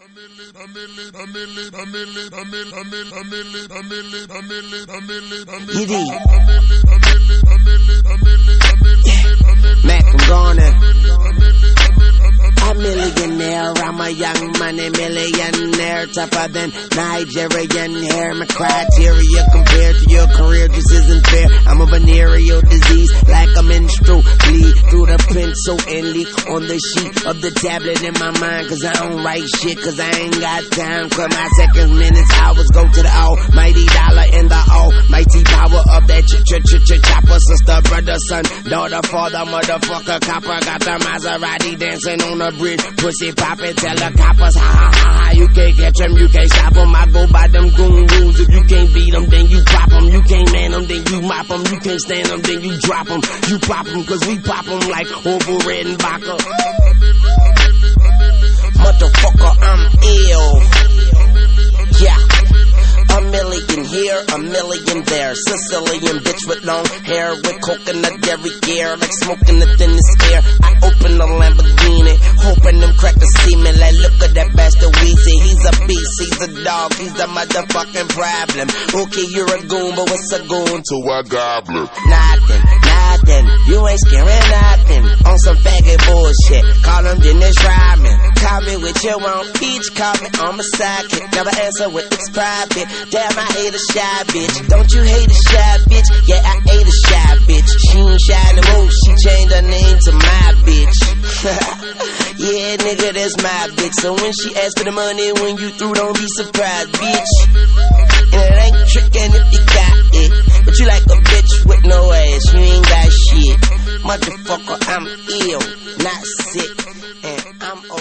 Mac, I'm gonna. A millionaire, I'm a young money millionaire, tougher than Nigerian hair. My criteria compared to your career just isn't fair. I'm a venereal disease, like a menstrual bleed through the pencil and leak on the sheet of the tablet in my mind. Cause I don't write shit, cause I ain't got time. Cause my seconds, minutes, hours go to the almighty dollar and the almighty power of that chopper. Sister, brother, son, daughter, father, motherfucker, copper. Got the Maserati dancing on the bridge, pussy poppin', tell the coppers, ha ha ha ha, you can't catch them, you can't stop them. I go by them goon rules. If you can't beat them, then you pop them. You can't man them, then you mop them. You can't stand them, then you drop them. You pop them, cause we pop them like Orville Redenbacher. Motherfucker, I'm ill. Yeah. A million here, a million there. Sicilian bitch with long hair, with coconut dairy gear, like smoking the thinnest air. I open the Lamborghini, hoping them crackers see me. Like, look at that bastard Weezy. He's a beast, he's a dog, he's a motherfucking problem. Okay, you're a goon, but what's a goon to a goblin? Nothing, nothing, you ain't scaring nothing. On some faggot bullshit, call him Dennis Rodman. Call me with your own peach, call me on my sidekick. Never answer with it's private. Damn, I hate a shy bitch. Don't you hate a shy bitch? Yeah, I hate a shy bitch. She ain't shy no more, she changed her name to my bitch. Yeah, nigga, that's my bitch. So when she asks for the money, when you through, don't be surprised, bitch. And it ain't trickin' if you got it, but you like a bitch with no ass, you ain't got shit. Motherfucker, I'm ill, not sick, and I'm